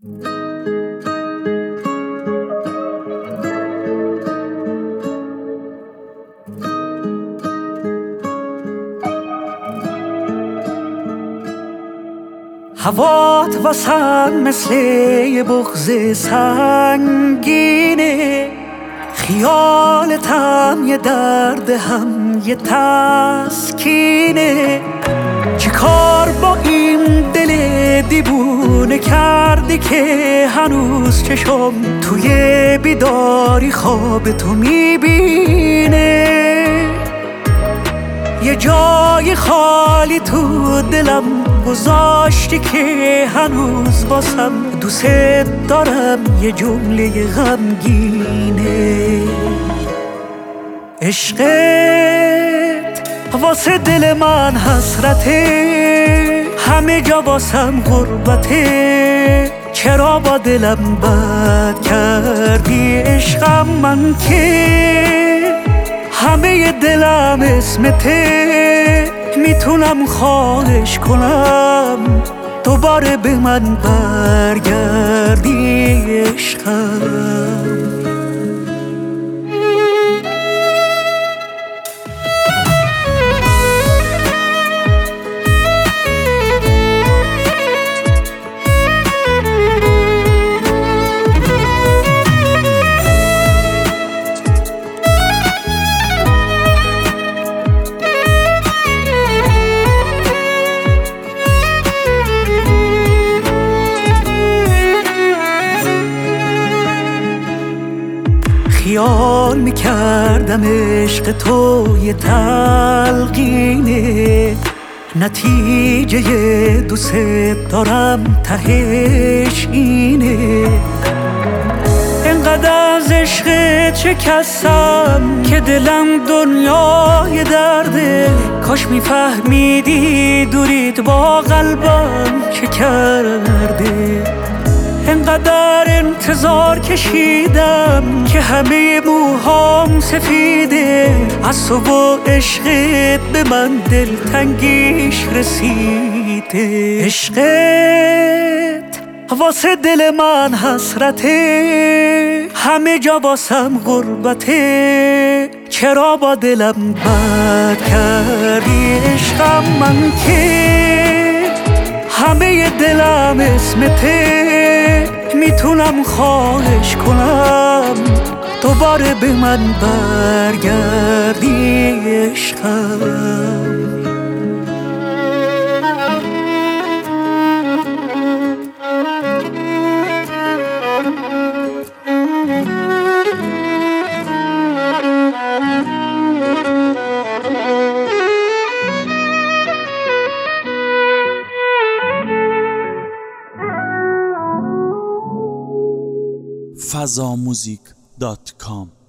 هوات واسم مثل یه بغض سنگینه، خیالتم یه درد هم یه تسکینه. چه کار با این دل دیوونه کردی که هنوز چشم توی بیداری خواب تو میبینه؟ یه جای خالی تو دلم گذاشتی که هنوز باسم دوست دارم، یه جمله غمگینه. عشقت واسه دل من حسرته، همه جا واسم غربته. چرا با دلم بد کردی عشقم؟ من که همه دلم اسمته، میتونم خواهش کنم دوباره به من برگردی عشقم. خیال میکردم عشق تو یه تلقینه، نتیجه دوست دارم تهش اینه. انقدر از عشقت شکستم که دلم دنیای درده. کاش میفهمیدی دوریت با قلبم چه کرده. انقدر انتظار کشیدم که همه موهام سفیده، از تو و عشقت به من دلتنگیش رسیده. عشقت واسه دل من حسرته، همه جا واسم غربته. چرا با دلم بد کردی عشقم؟ من که همه دلم اسمته، میتونم خواهش کنم دوباره به من برگردی عشقم. fazamusic.com